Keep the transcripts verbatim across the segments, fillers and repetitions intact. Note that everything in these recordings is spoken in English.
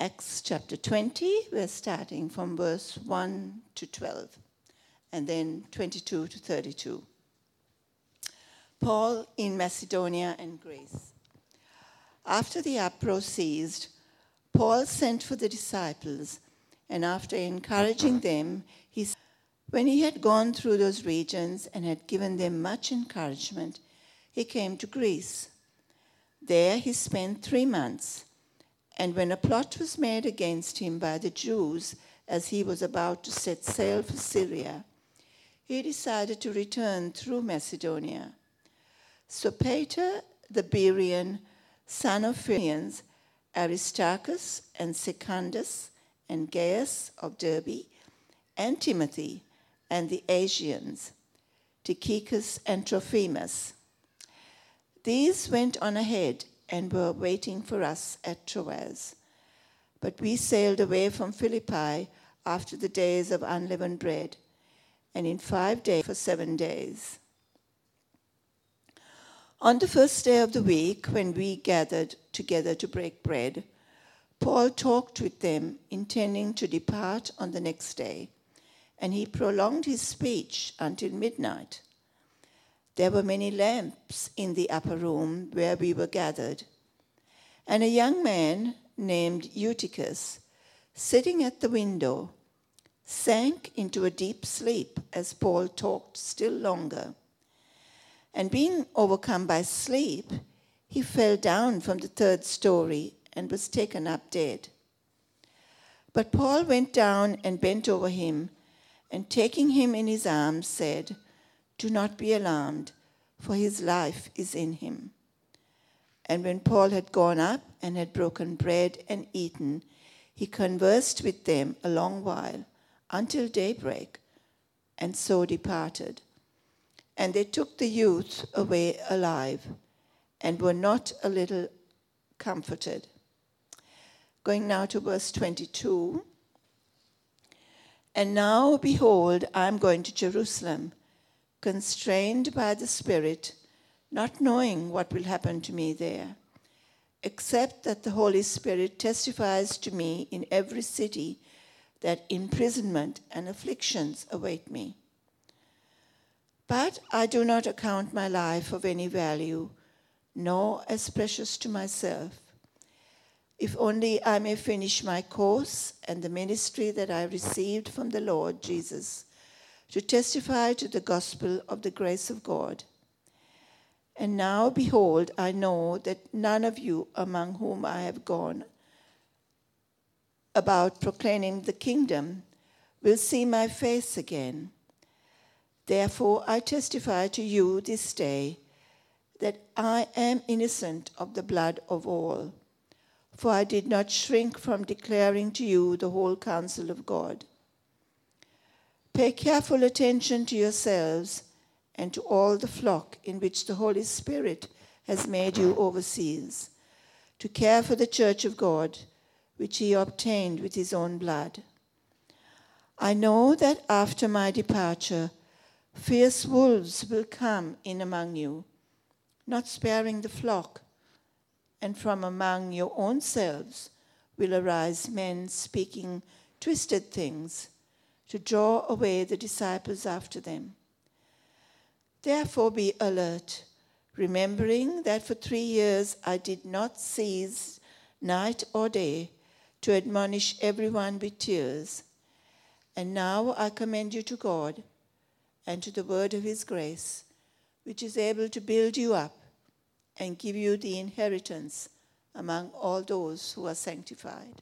Acts chapter twenty, we're starting from verse one to twelve, and then twenty-two to thirty-two. Paul in Macedonia and Greece. After the uproar ceased, Paul sent for the disciples, and after encouraging them, he, when he had gone through those regions and had given them much encouragement, he came to Greece. There he spent three months, and when a plot was made against him by the Jews as he was about to set sail for Syria, he decided to return through Macedonia. Sopater the Berean, son of Phrygians, Aristarchus and Secundus and Gaius of Derbe, and Timothy and the Asians, Tychicus and Trophimus. These went on ahead and were waiting for us at Troas. But we sailed away from Philippi after the days of unleavened bread, and in five days for seven days. On the first day of the week, when we gathered together to break bread, Paul talked with them, intending to depart on the next day, and he prolonged his speech until midnight. There were many lamps in the upper room where we were gathered, and a young man named Eutychus, sitting at the window, sank into a deep sleep as Paul talked still longer. And being overcome by sleep, he fell down from the third story and was taken up dead. But Paul went down and bent over him, and taking him in his arms said, "Do not be alarmed, for his life is in him." And when Paul had gone up and had broken bread and eaten, he conversed with them a long while, until daybreak, and so departed. And they took the youth away alive, and were not a little comforted. Going now to verse twenty-two. And now, behold, I am going to Jerusalem, constrained by the Spirit, not knowing what will happen to me there, except that the Holy Spirit testifies to me in every city that imprisonment and afflictions await me. But I do not account my life of any value, nor as precious to myself, if only I may finish my course and the ministry that I received from the Lord Jesus, to testify to the gospel of the grace of God. And now, behold, I know that none of you among whom I have gone about proclaiming the kingdom will see my face again. Therefore, I testify to you this day that I am innocent of the blood of all, for I did not shrink from declaring to you the whole counsel of God. Pay careful attention to yourselves and to all the flock in which the Holy Spirit has made you overseers, to care for the church of God, which he obtained with his own blood. I know that after my departure, fierce wolves will come in among you, not sparing the flock, and from among your own selves will arise men speaking twisted things to draw away the disciples after them. Therefore be alert, remembering that for three years I did not cease night or day to admonish everyone with tears. And now I commend you to God and to the word of his grace, which is able to build you up and give you the inheritance among all those who are sanctified.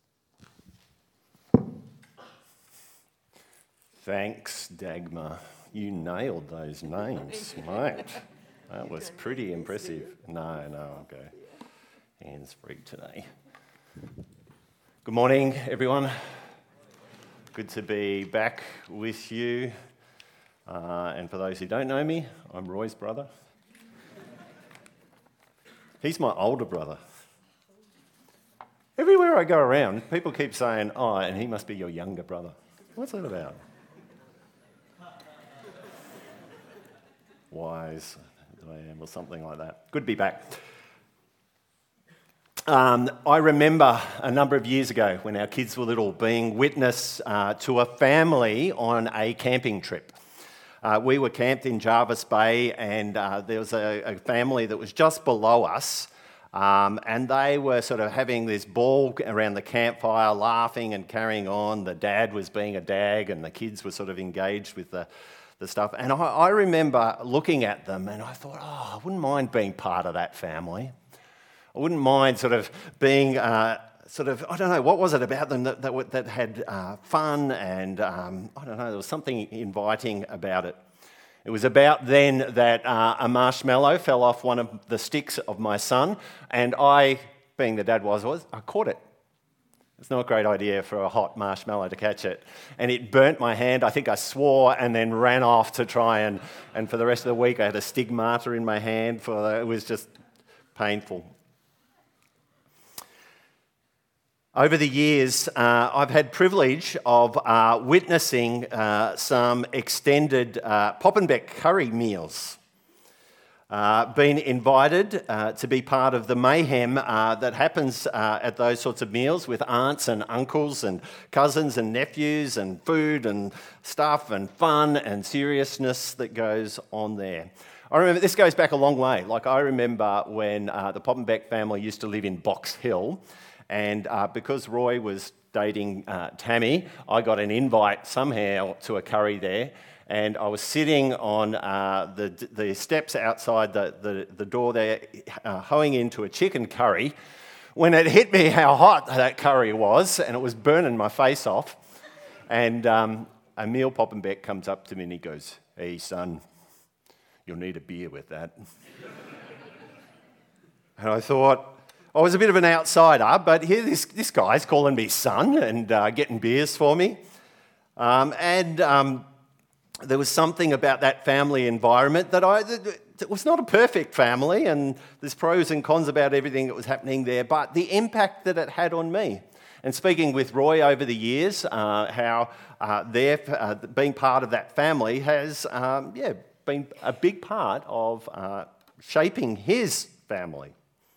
Thanks, Dagmar. You nailed those names, mate. That was pretty impressive. No, no, I'll go hands-free today. Good morning, everyone. Good to be back with you. Uh, and for those who don't know me, I'm Roy's brother. He's my older brother. Everywhere I go around, people keep saying, "Oh, and he must be your younger brother." What's that about? Wise that I am, or something like that. Good to be back. Um, I remember a number of years ago when our kids were little being witness uh, to a family on a camping trip. Uh, we were camped in Jarvis Bay, and uh, there was a, a family that was just below us, um, and they were sort of having this ball around the campfire, laughing and carrying on. The dad was being a dag, and the kids were sort of engaged with the, the stuff. And I, I remember looking at them, and I thought, oh, I wouldn't mind being part of that family. I wouldn't mind sort of being, uh, sort of, I don't know, what was it about them that, that, that had uh, fun and, um, I don't know, there was something inviting about it. It was about then that uh, a marshmallow fell off one of the sticks of my son, and I, being the dad was, was I caught it. It's not a great idea for a hot marshmallow to catch it. And it burnt my hand. I think I swore and then ran off to try and, and for the rest of the week I had a stigmata in my hand. For the, it was just painful. Over the years, uh, I've had privilege of uh, witnessing uh, some extended uh, Poppenbeck curry meals. Uh, been invited uh, to be part of the mayhem uh, that happens uh, at those sorts of meals with aunts and uncles and cousins and nephews and food and stuff and fun and seriousness that goes on there. I remember, this goes back a long way. Like I remember when uh, the Poppenbeck family used to live in Box Hill. And uh, because Roy was dating uh, Tammy, I got an invite somehow to a curry there. And I was sitting on uh, the the steps outside the, the, the door there, uh, hoeing into a chicken curry, when it hit me how hot that curry was, and it was burning my face off. And um, Emil Poppenbeck comes up to me and he goes, "Hey, son, you'll need a beer with that." And I thought, I was a bit of an outsider, but here this, this guy's calling me son and uh, getting beers for me. Um, and um, there was something about that family environment that I, it was not a perfect family, and there's pros and cons about everything that was happening there, but the impact that it had on me. And speaking with Roy over the years, uh, how uh, their, uh, being part of that family has um, yeah, been a big part of uh, shaping his family.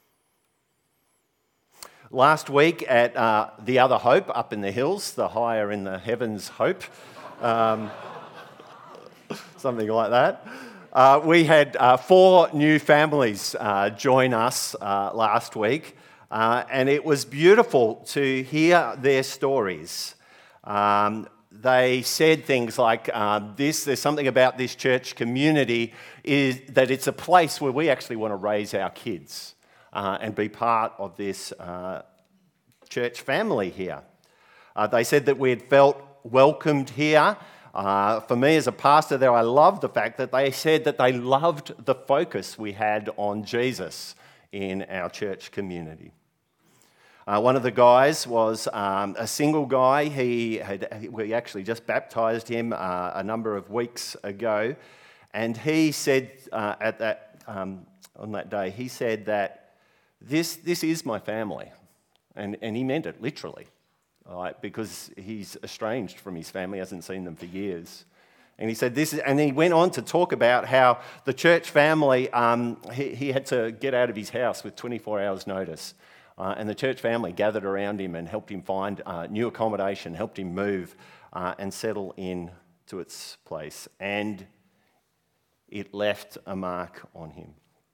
Last week at uh, the other Hope up in the hills, the higher in the heavens Hope, um, something like that, uh, we had uh, four new families uh, join us uh, last week, uh, and it was beautiful to hear their stories. Um, they said things like, uh, "This, there's something about this church community is that it's a place where we actually want to raise our kids." Uh, and be part of this uh, church family here. Uh, they said that we had felt welcomed here. Uh, for me as a pastor there, I love the fact that they said that they loved the focus we had on Jesus in our church community. Uh, one of the guys was um, a single guy. He had, we actually just baptised him uh, a number of weeks ago, and he said uh, at that um, on that day, he said that This this is my family, and, and he meant it literally, right? Because he's estranged from his family, hasn't seen them for years. And he said this, is, and he went on to talk about how the church family, um, he, he had to get out of his house with twenty-four hours notice, uh, and the church family gathered around him and helped him find uh, new accommodation, helped him move uh, and settle in to its place, and it left a mark on him.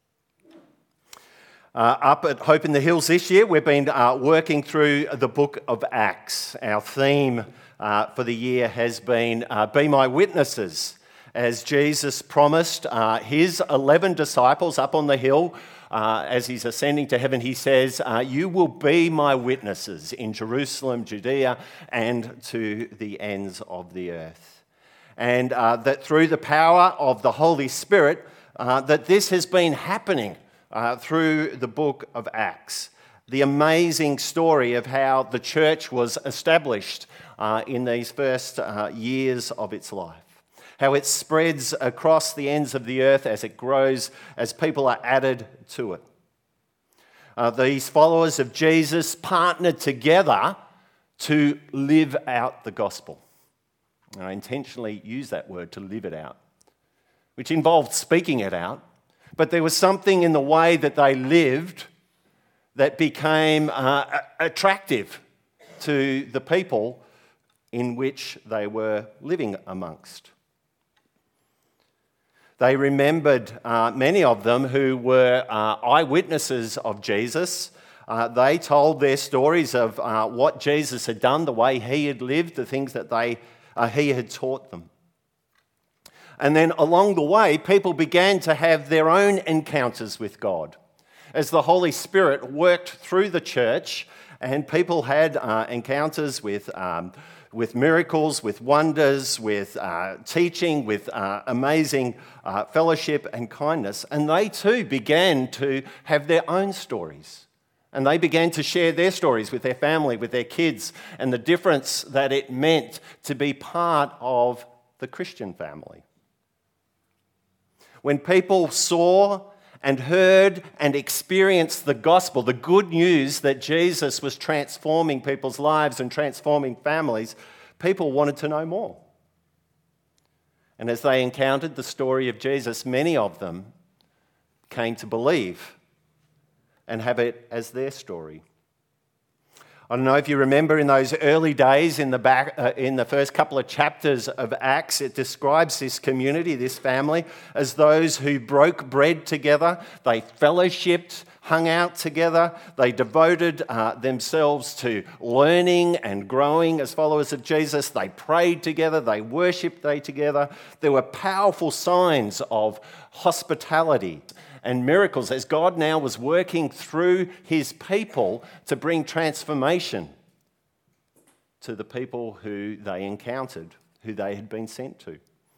Uh, up at Hope in the Hills this year, we've been uh, working through the book of Acts. Our theme uh, for the year has been uh, Be My Witnesses. As Jesus promised uh, his eleven disciples up on the hill, uh, as he's ascending to heaven, he says, uh, "You will be my witnesses in Jerusalem, Judea, and to the ends of the earth." And uh, that through the power of the Holy Spirit, uh, that this has been happening Uh, through the book of Acts. The amazing story of how the church was established uh, in these first uh, years of its life. How it spreads across the ends of the earth as it grows, as people are added to it. Uh, these followers of Jesus partnered together to live out the gospel. And I intentionally use that word, to live it out, which involved speaking it out. But there was something in the way that they lived that became uh, attractive to the people in which they were living amongst. They remembered, uh, many of them who were uh, eyewitnesses of Jesus. Uh, they told their stories of uh, what Jesus had done, the way he had lived, the things that they uh, he had taught them. And then along the way, people began to have their own encounters with God. As the Holy Spirit worked through the church, and people had uh, encounters with um, with miracles, with wonders, with uh, teaching, with uh, amazing uh, fellowship and kindness. And they too began to have their own stories. And they began to share their stories with their family, with their kids, and the difference that it meant to be part of the Christian family. When people saw and heard and experienced the gospel, the good news that Jesus was transforming people's lives and transforming families, people wanted to know more. And as they encountered the story of Jesus, many of them came to believe and have it as their story. I don't know if you remember in those early days, in the back, uh, in the first couple of chapters of Acts, it describes this community, this family, as those who broke bread together, they fellowshipped, hung out together, they devoted uh, themselves to learning and growing as followers of Jesus, they prayed together, they worshipped they together. There were powerful signs of hospitality and miracles as God now was working through his people to bring transformation to the people who they encountered, who they had been sent to.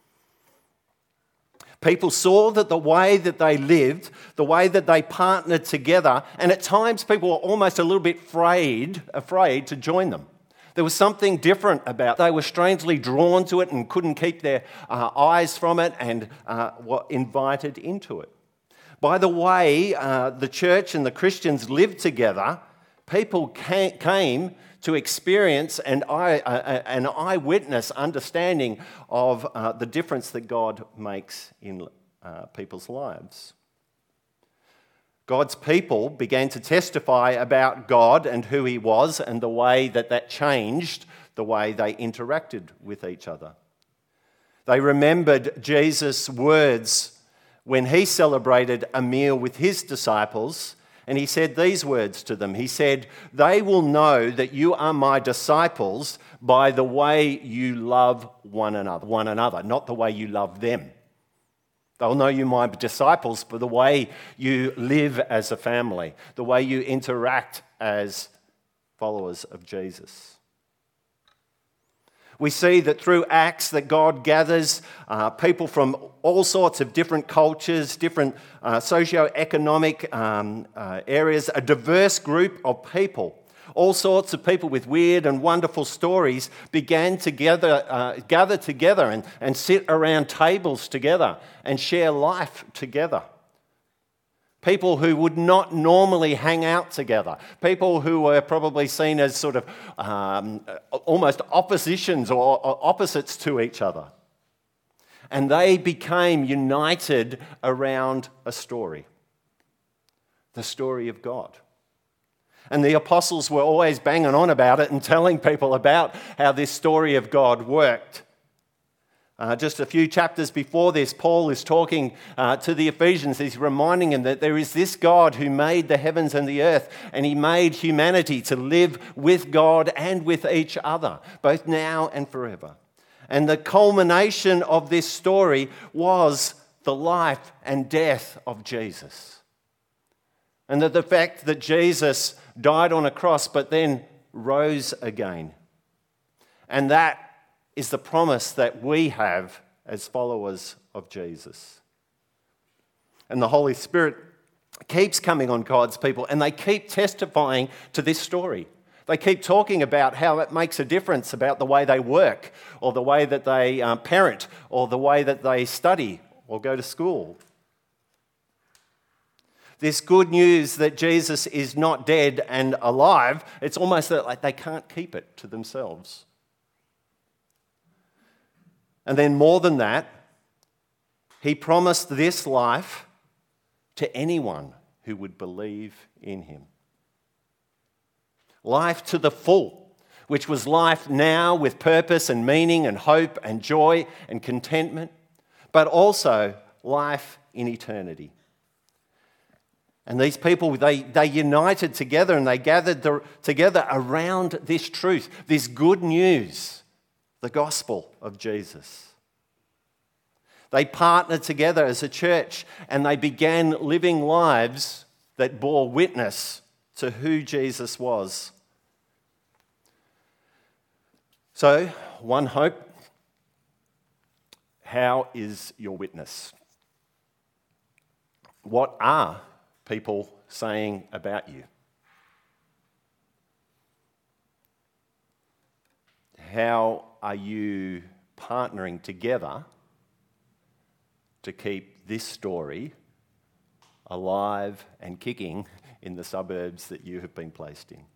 People saw that the way that they lived, the way that they partnered together, and at times people were almost a little bit afraid, afraid to join them. There was something different about it. They were strangely drawn to it and couldn't keep their uh, eyes from it and uh, were invited into it. By the way uh, the church and the Christians lived together, people came to experience an, eye, uh, an eyewitness understanding of uh, the difference that God makes in uh, people's lives. God's people began to testify about God and who he was and the way that that changed the way they interacted with each other. They remembered Jesus' words when he celebrated a meal with his disciples, and he said these words to them. He said, "They will know that you are my disciples by the way you love one another, one another, not the way you love them. They'll know you my disciples by the way you live as a family, the way you interact as followers of Jesus." We see that through Acts that God gathers uh, people from all sorts of different cultures, different uh, socio-economic um, uh, areas, a diverse group of people. All sorts of people with weird and wonderful stories began to gather, uh, gather together and, and sit around tables together and share life together. People who would not normally hang out together. People who were probably seen as sort of um, almost oppositions or, or opposites to each other. And they became united around a story. The story of God. And the apostles were always banging on about it and telling people about how this story of God worked. Uh, just a few chapters before this, Paul is talking uh, to the Ephesians. He's reminding them that there is this God who made the heavens and the earth, and he made humanity to live with God and with each other, both now and forever. And the culmination of this story was the life and death of Jesus. And that the fact that Jesus died on a cross but then rose again. And that is the promise that we have as followers of Jesus. And the Holy Spirit keeps coming on God's people, and they keep testifying to this story. They keep talking about how it makes a difference about the way they work, or the way that they uh, parent, or the way that they study or go to school. This good news that Jesus is not dead and alive, it's almost like they can't keep it to themselves. And then more than that, he promised this life to anyone who would believe in him. life to the full, which was life now with purpose and meaning and hope and joy and contentment, but also life in eternity. And these people, they, they united together and they gathered the, together around this truth, this good news, the gospel of Jesus. They partnered together as a church and they began living lives that bore witness to who Jesus was. So, one hope, how is your witness? What are people saying about you? How are you partnering together to keep this story alive and kicking in the suburbs that you have been placed in?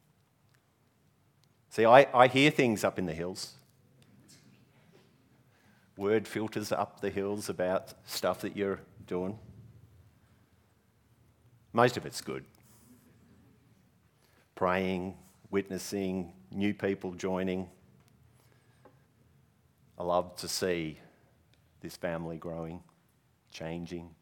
See, I, I hear things up in the hills. Word filters up the hills about stuff that you're doing. Most of it's good. Praying, witnessing, new people joining. I love to see this family growing, changing.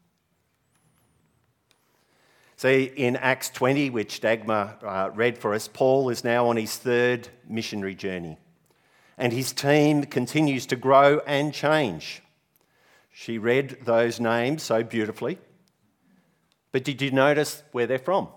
See, in Acts twenty, which Dagmar uh, read for us, Paul is now on his third missionary journey. And his team continues to grow and change. She read those names so beautifully. But did you notice where they're from?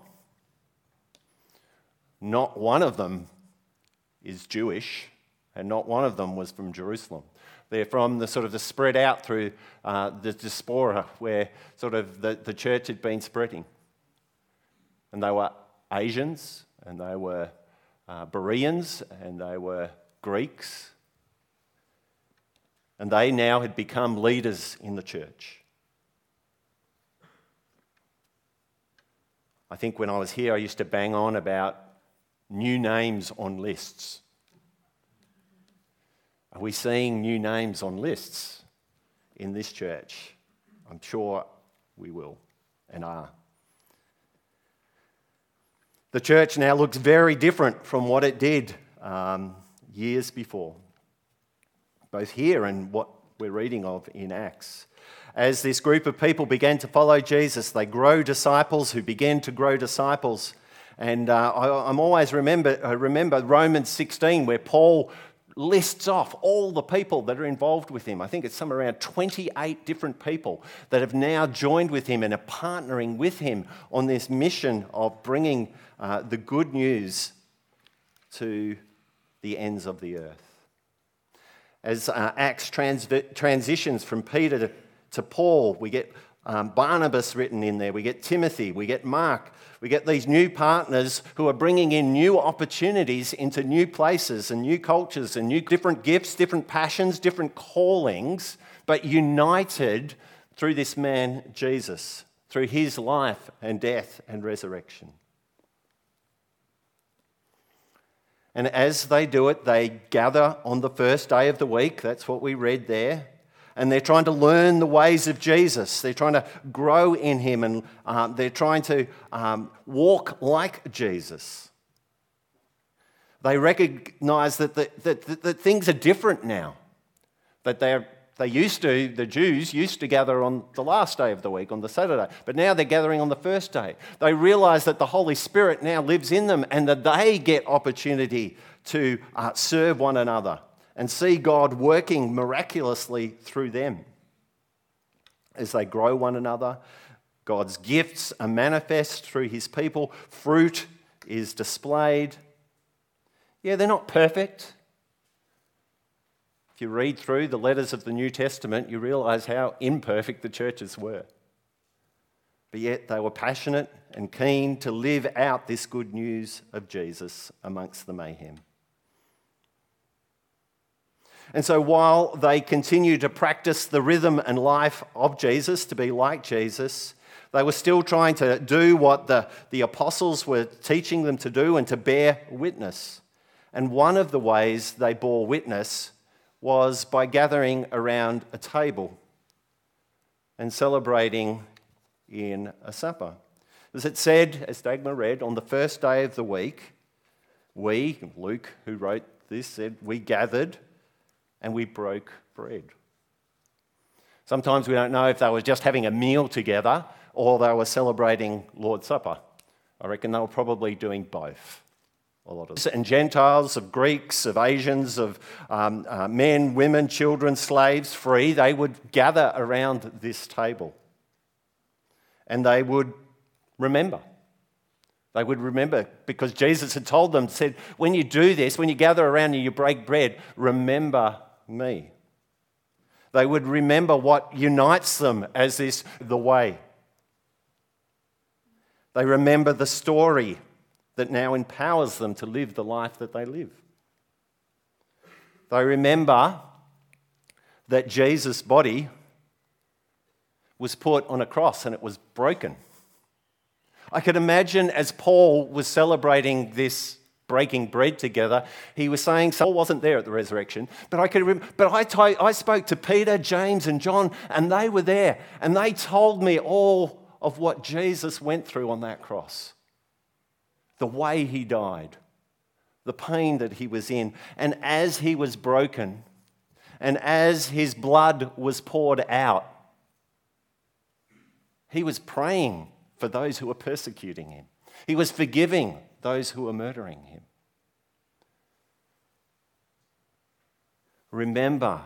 Not one of them is Jewish, and not one of them was from Jerusalem. They're from the sort of the spread out through uh, the diaspora where sort of the, the church had been spreading. And they were Asians, and they were uh, Bereans, and they were Greeks. And they now had become leaders in the church. I think when I was here, I used to bang on about new names on lists. Are we seeing new names on lists in this church? I'm sure we will and are. The church now looks very different from what it did um, years before, both here and what we're reading of in Acts. As this group of people began to follow Jesus, they grow disciples who began to grow disciples. And uh, I, I'm always remember, I remember Romans sixteen, where Paul lists off all the people that are involved with him. I think it's somewhere around twenty-eight different people that have now joined with him and are partnering with him on this mission of bringing uh, the good news to the ends of the earth. As uh, Acts trans- transitions from Peter to To Paul, we get um, Barnabas written in there, we get Timothy, we get Mark, we get these new partners who are bringing in new opportunities into new places and new cultures and new different gifts, different passions, different callings, but united through this man, Jesus, through his life and death and resurrection. And as they do it, they gather on the first day of the week. That's what we read there. And they're trying to learn the ways of Jesus. They're trying to grow in him, and um, they're trying to um, walk like Jesus. They recognize that, the, that, that, that things are different now. That they're, they used to, the Jews used to gather on the last day of the week, on the Saturday. But now they're gathering on the first day. They realize that the Holy Spirit now lives in them and that they get opportunity to uh, serve one another and see God working miraculously through them. As they grow one another, God's gifts are manifest through his people. Fruit is displayed. Yeah, they're not perfect. If you read through the letters of the New Testament, you realize how imperfect the churches were. But yet they were passionate and keen to live out this good news of Jesus amongst the mayhem. And so while they continue to practice the rhythm and life of Jesus, to be like Jesus, they were still trying to do what the, the apostles were teaching them to do and to bear witness. And one of the ways they bore witness was by gathering around a table and celebrating in a supper. As it said, as Dagmar read, on the first day of the week, We, Luke, who wrote this, said, we gathered and we broke bread. Sometimes we don't know if they were just having a meal together or they were celebrating Lord's Supper. I reckon they were probably doing both. A lot of and Gentiles, of Greeks, of Asians, of um, uh, men, women, children, slaves, free, they would gather around this table and they would remember. They would remember because Jesus had told them, said, when you do this, when you gather around and you break bread, remember me. They would remember what unites them as this, the way. They remember the story that now empowers them to live the life that they live. They remember that Jesus' body was put on a cross and it was broken. I could imagine as Paul was celebrating this breaking bread together, he was saying, Saul wasn't there at the resurrection, but I could remember, but I, t- I spoke to Peter, James, and John, and they were there, and they told me all of what Jesus went through on that cross. The way he died, the pain that he was in, and as he was broken, and as his blood was poured out, he was praying for those who were persecuting him. He was forgiving those who were murdering him. Remember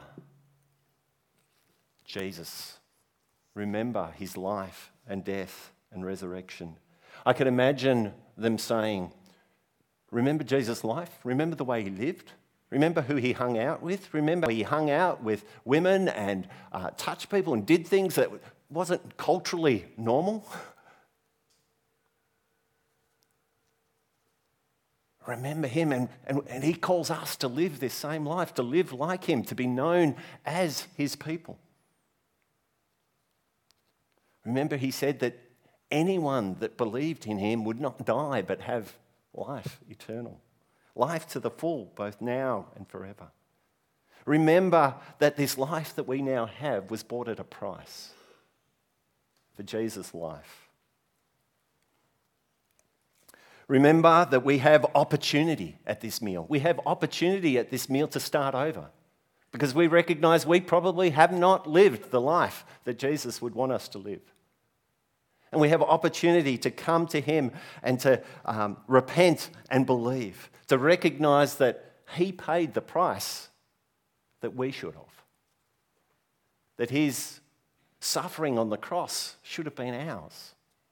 Jesus. Remember his life and death and resurrection. I can imagine them saying, remember Jesus' life? Remember the way he lived? Remember who he hung out with? Remember he hung out with women and uh, touched people and did things that wasn't culturally normal? Remember him, and, and, and he calls us to live this same life, to live like him, to be known as his people. Remember he said that anyone that believed in him would not die but have life eternal. Life to the full, both now and forever. Remember that this life that we now have was bought at a price for Jesus' life. Remember that we have opportunity at this meal. We have opportunity at this meal to start over because we recognize we probably have not lived the life that Jesus would want us to live. And we have opportunity to come to him and to um, repent and believe, to recognize that he paid the price that we should have, that his suffering on the cross should have been ours.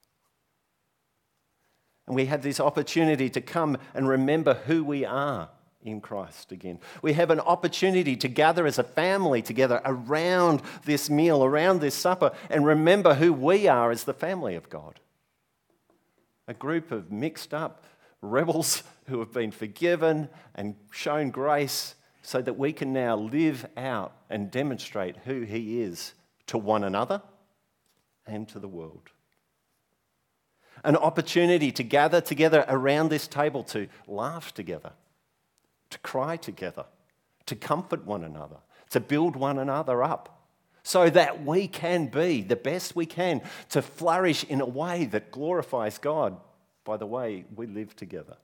And we have this opportunity to come and remember who we are in Christ again. We have an opportunity to gather as a family together around this meal, around this supper, and remember who we are as the family of God. A group of mixed up rebels who have been forgiven and shown grace so that we can now live out and demonstrate who he is to one another and to the world. An opportunity to gather together around this table to laugh together, to cry together, to comfort one another, to build one another up, so that we can be the best we can to flourish in a way that glorifies God by the way we live together.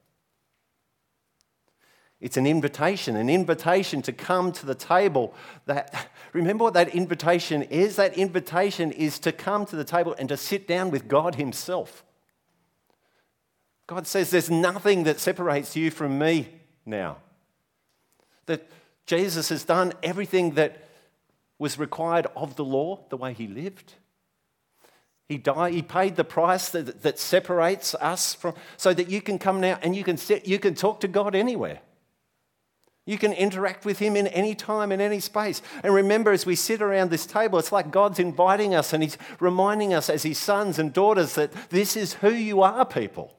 It's an invitation, an invitation to come to the table. That, remember what that invitation is? That invitation is to come to the table and to sit down with God himself. God says there's nothing that separates you from me now. That Jesus has done everything that was required of the law, the way he lived. He died, he paid the price that, that separates us from, so that you can come now and you can sit, you can talk to God anywhere. You can interact with him in any time, in any space. And remember, as we sit around this table, it's like God's inviting us and he's reminding us as his sons and daughters that this is who you are, people.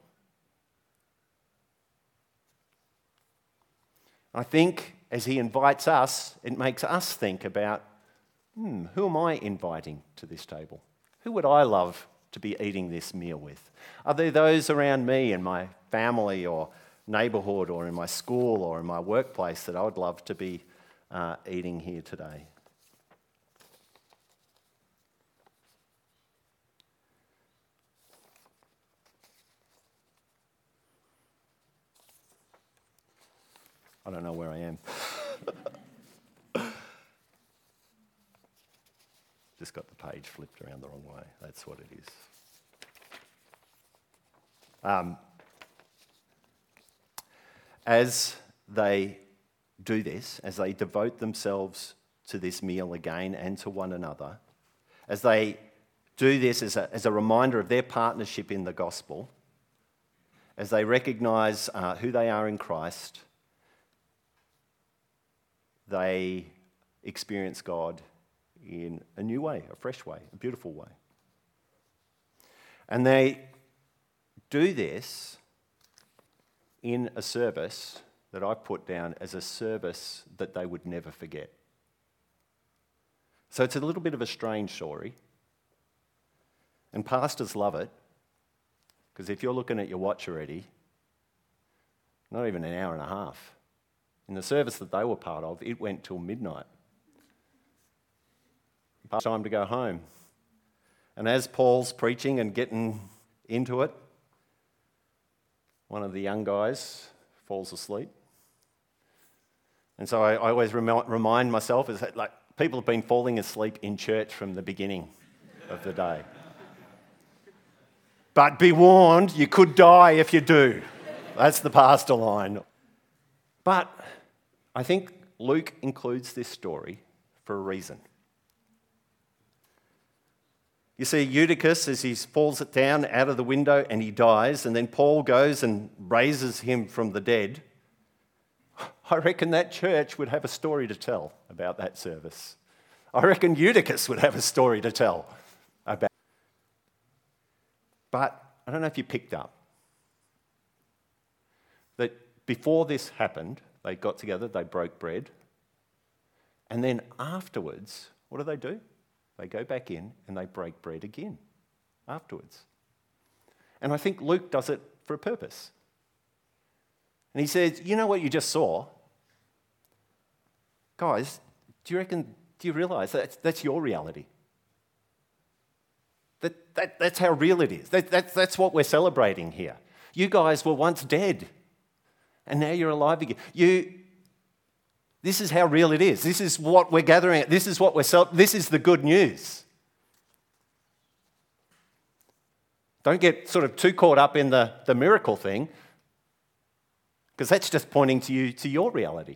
I think as he invites us, it makes us think about, hmm, who am I inviting to this table? Who would I love to be eating this meal with? Are there those around me in my family or neighbourhood or in my school or in my workplace that I would love to be uh, eating here today? I don't know where I am. Just got the page flipped around the wrong way. That's what it is. Um, as they do this, as they devote themselves to this meal again and to one another, as they do this as a, as a reminder of their partnership in the gospel, as they recognise uh, who they are in Christ, they experience God in a new way, a fresh way, a beautiful way. And they do this in a service that I've put down as a service that they would never forget. So it's a little bit of a strange story. And pastors love it, because if you're looking at your watch already, not even an hour and a half. In the service that they were part of, it went till midnight. It's time to go home. And as Paul's preaching and getting into it, one of the young guys falls asleep. And so I, I always remi- remind myself, is that like people have been falling asleep in church from the beginning of the day. But be warned, you could die if you do. That's the pastor line. But I think Luke includes this story for a reason. You see Eutychus as he falls it down out of the window and he dies, and then Paul goes and raises him from the dead. I reckon that church would have a story to tell about that service. I reckon Eutychus would have a story to tell about. But I don't know if you picked up that before this happened, they got together, they broke bread, and then afterwards, what do they do? They go back in and they break bread again afterwards. And I think Luke does it for a purpose. And he says, you know what you just saw? Guys, do you reckon, do you realise that that's your reality? That, that, that's how real it is. That, that, that's what we're celebrating here. You guys were once dead, and now you're alive again. You, this is how real it is. This is what we're gathering at. This is what we're cel- This is the good news. Don't get sort of too caught up in the, the miracle thing, because that's just pointing to you to your reality.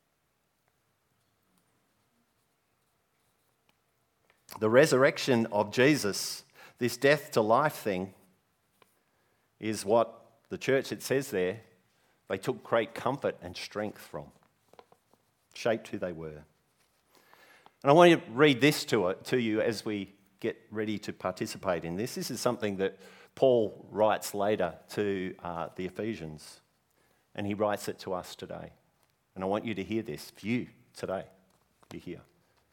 The resurrection of Jesus, this death to life thing, is what the church, it says there, they took great comfort and strength from. Shaped who they were. And I want to read this to, it, to you as we get ready to participate in this. This is something that Paul writes later to uh, the Ephesians, and he writes it to us today. And I want you to hear this, for you today, you're here.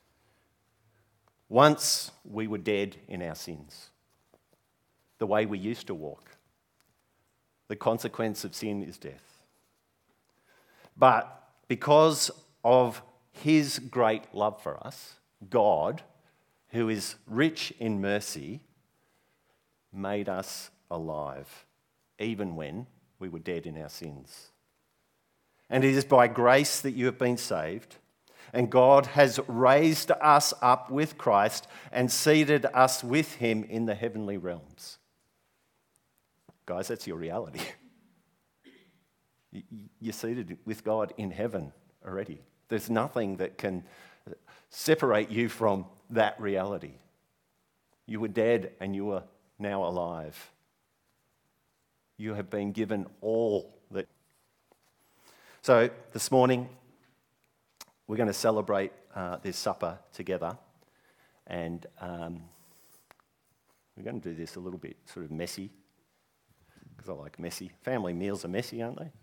Once we were dead in our sins, the way we used to walk. The consequence of sin is death. But because of his great love for us, God, who is rich in mercy, made us alive, even when we were dead in our sins. And it is by grace that you have been saved, and God has raised us up with Christ and seated us with him in the heavenly realms. Guys, that's your reality. You're seated with God in heaven already. There's nothing that can separate you from that reality. You were dead and you are now alive. You have been given all that. So this morning, we're going to celebrate uh, this supper together. And um, we're going to do this a little bit sort of messy, because I like messy. Family meals are messy, aren't they?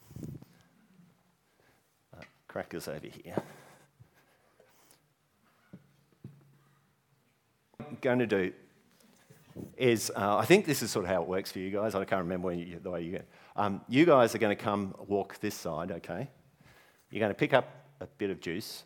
Uh, crackers over here. What I'm going to do is, uh, I think this is sort of how it works for you guys. I can't remember when you, the way you get. Um, you guys are going to come walk this side, okay? You're going to pick up a bit of juice.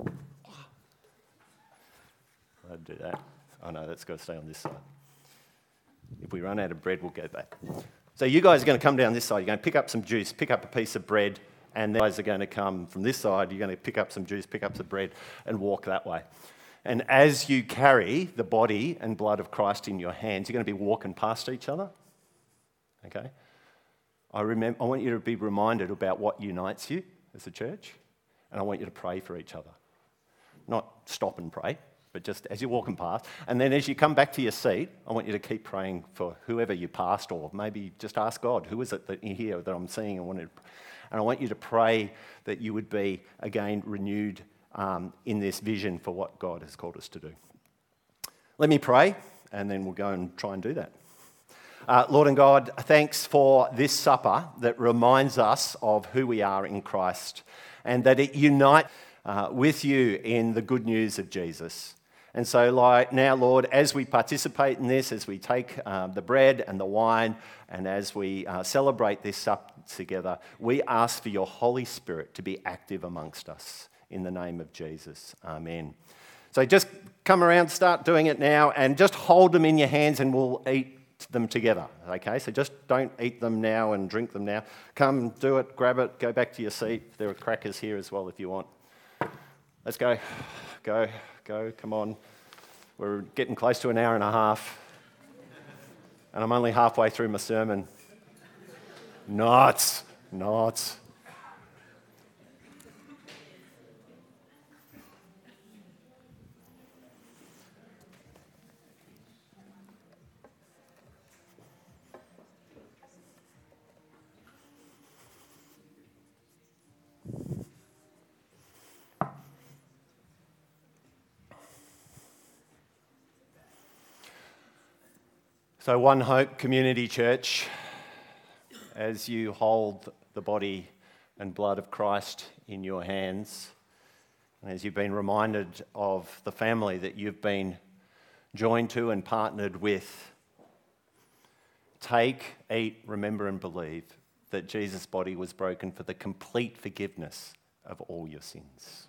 I'd do that. Oh no, that's got to stay on this side. If we run out of bread, we'll go back. So you guys are going to come down this side. You're going to pick up some juice, pick up a piece of bread, and the guys are going to come from this side. You're going to pick up some juice, pick up some bread, and walk that way. And as you carry the body and blood of Christ in your hands, you're going to be walking past each other. Okay? I remember. I want you to be reminded about what unites you as a church, and I want you to pray for each other. Not stop and pray, but just as you're walking past. And then as you come back to your seat, I want you to keep praying for whoever you passed, or maybe just ask God, who is it that you hear that I'm seeing? And, wanted, and I want you to pray that you would be, again, renewed um, in this vision for what God has called us to do. Let me pray, and then we'll go and try and do that. Uh, Lord and God, thanks for this supper that reminds us of who we are in Christ, and that it unites uh, with you in the good news of Jesus. And so like now, Lord, as we participate in this, as we take uh, the bread and the wine, and as we uh, celebrate this supper together, we ask for your Holy Spirit to be active amongst us in the name of Jesus. Amen. So just come around, start doing it now, and just hold them in your hands and we'll eat them together, okay? So just don't eat them now and drink them now. Come, do it, grab it, go back to your seat. There are crackers here as well if you want. Let's go, go, go, come on. We're getting close to an hour and a half, and I'm only halfway through my sermon. Not, not. So One Hope Community Church, as you hold the body and blood of Christ in your hands, and as you've been reminded of the family that you've been joined to and partnered with, take, eat, remember and believe that Jesus' body was broken for the complete forgiveness of all your sins.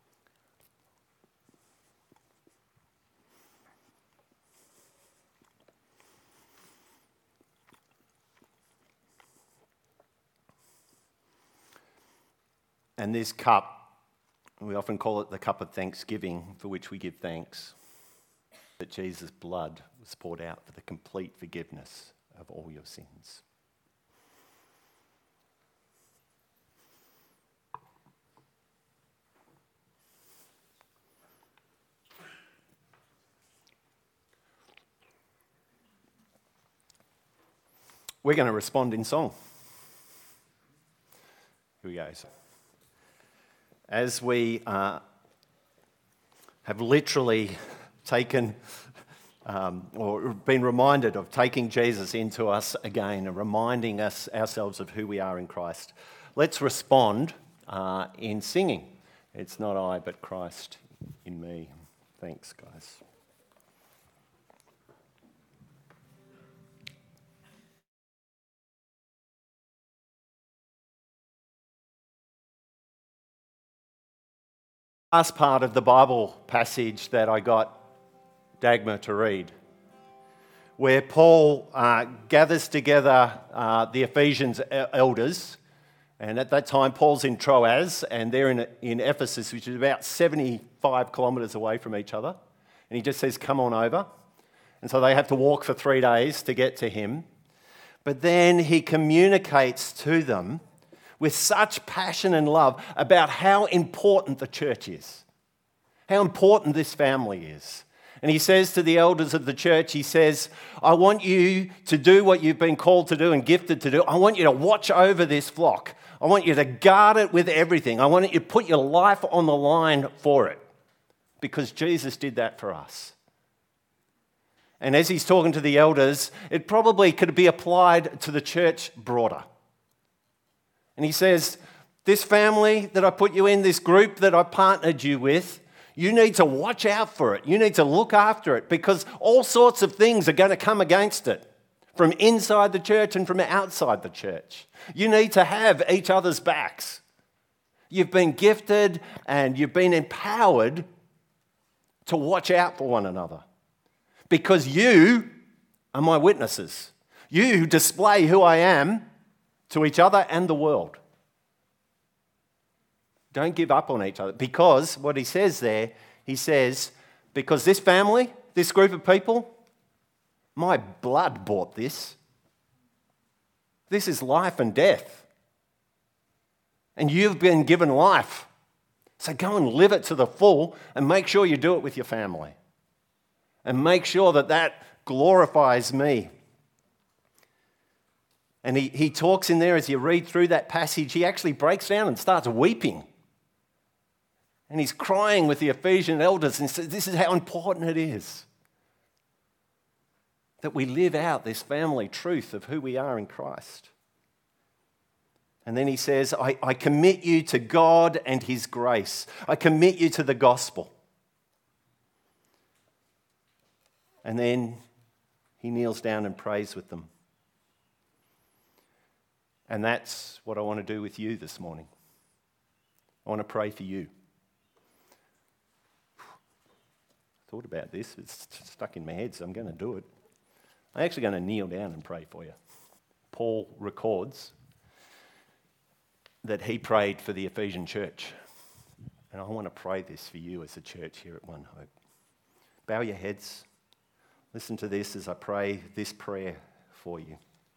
And this cup, we often call it the cup of thanksgiving, for which we give thanks that Jesus' blood was poured out for the complete forgiveness of all your sins. We're going to respond in song. Here we go. As we uh, have literally taken um, or been reminded of taking Jesus into us again and reminding us ourselves of who we are in Christ, let's respond uh, in singing. It's not I, but Christ in me. Thanks, guys. Last part of the Bible passage that I got Dagmar to read, where Paul uh, gathers together uh, the Ephesians elders, and at that time Paul's in Troas and they're in, in Ephesus, which is about seventy-five kilometres away from each other, and he just says, come on over. And so they have to walk for three days to get to him. But then he communicates to them with such passion and love about how important the church is, how important this family is. And he says to the elders of the church, he says, I want you to do what you've been called to do and gifted to do. I want you to watch over this flock. I want you to guard it with everything. I want you to put your life on the line for it, because Jesus did that for us. And as he's talking to the elders, it probably could be applied to the church broader. And he says, this family that I put you in, this group that I partnered you with, you need to watch out for it. You need to look after it, because all sorts of things are going to come against it from inside the church and from outside the church. You need to have each other's backs. You've been gifted and you've been empowered to watch out for one another, because you are my witnesses. You display who I am to each other and the world. Don't give up on each other. Because what he says there, he says, because this family, this group of people, my blood bought this. This is life and death. And you've been given life. So go and live it to the full and make sure you do it with your family. And make sure that that glorifies me. And he, he talks in there, as you read through that passage, he actually breaks down and starts weeping. And he's crying with the Ephesian elders and says, this is how important it is that we live out this family truth of who we are in Christ. And then he says, I, I commit you to God and his grace. I commit you to the gospel. And then he kneels down and prays with them. And that's what I want to do with you this morning. I want to pray for you. I thought about this. It's stuck in my head, so I'm going to do it. I'm actually going to kneel down and pray for you. Paul records that he prayed for the Ephesian church. And I want to pray this for you as a church here at One Hope. Bow your heads. Listen to this as I pray this prayer for you.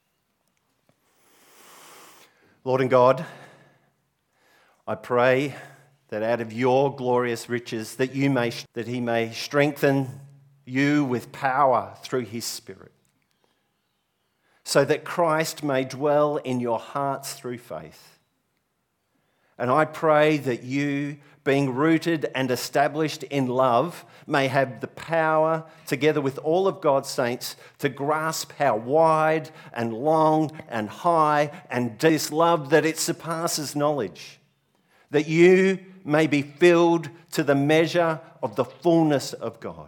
Lord and God, I pray that out of your glorious riches that you may that he may strengthen you with power through his Spirit, so that Christ may dwell in your hearts through faith. And I pray that you, being rooted and established in love, may have the power, together with all of God's saints, to grasp how wide and long and high and this love that it surpasses knowledge, that you may be filled to the measure of the fullness of God.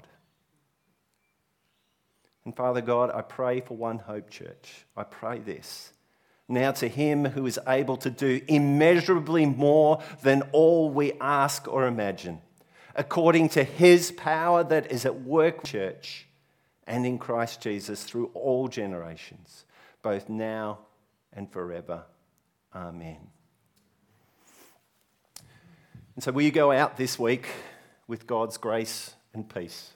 And Father God, I pray for One Hope Church. I pray this. Now to him who is able to do immeasurably more than all we ask or imagine, according to his power that is at work, church, and in Christ Jesus through all generations, both now and forever. Amen. And so will you go out this week with God's grace and peace?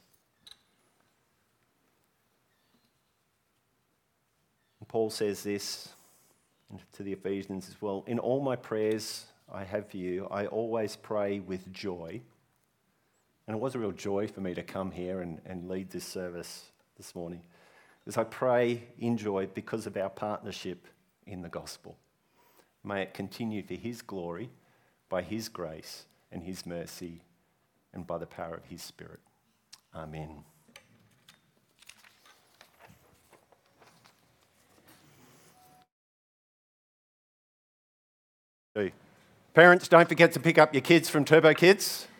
And Paul says this to the Ephesians as well. In all my prayers I have for you, I always pray with joy. And it was a real joy for me to come here and, and lead this service this morning, as I pray in joy because of our partnership in the gospel. May it continue for his glory, by his grace and his mercy, and by the power of his Spirit. Amen. Parents, don't forget to pick up your kids from Turbo Kids.